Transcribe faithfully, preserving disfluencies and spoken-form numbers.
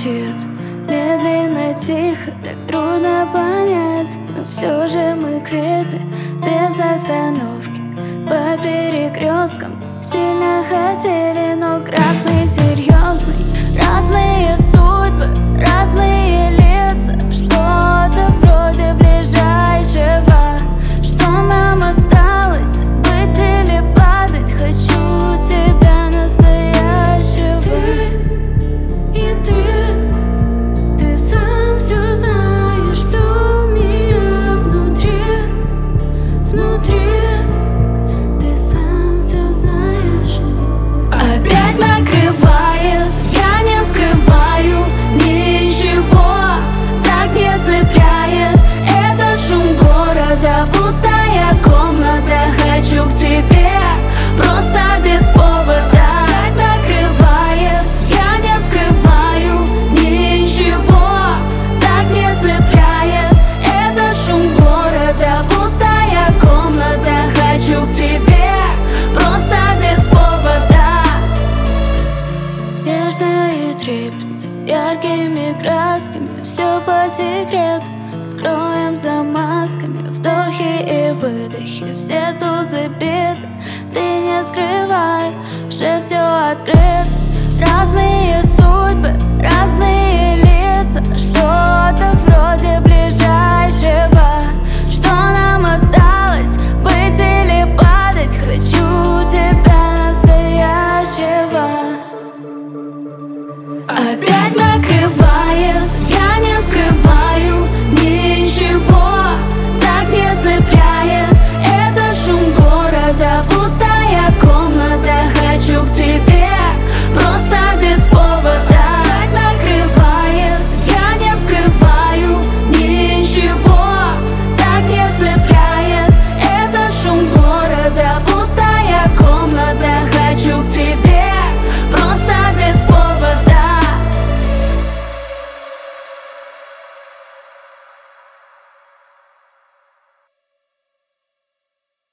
звучит медленно, тихо, так трудно понять, но все же мы квиты без остановки. По перекресткам сильно хотели, но красный серьезный. Разные судьбы, разные лица, что-то вроде ближайшего. Что нам осталось, быть или падать? Хочу тебя настоящего. Ты и ты, ты сам все знаешь, что у меня внутри, внутри. Ты сам все знаешь. Опять накрывает, я не скрываю ничего, так не цепляет этот шум города. Пустая комната, хочу к тебе просто без повода. Так накрывает, я не скрываю ничего, так не цепляет этот шум города. Пустая комната, хочу к тебе просто без повода. Нежно и трепетно, яркими красками, все по секрету. Скроем за масками вдохи и выдохи, все тузы биты. Ты не скрывай, уже все открыто. Разные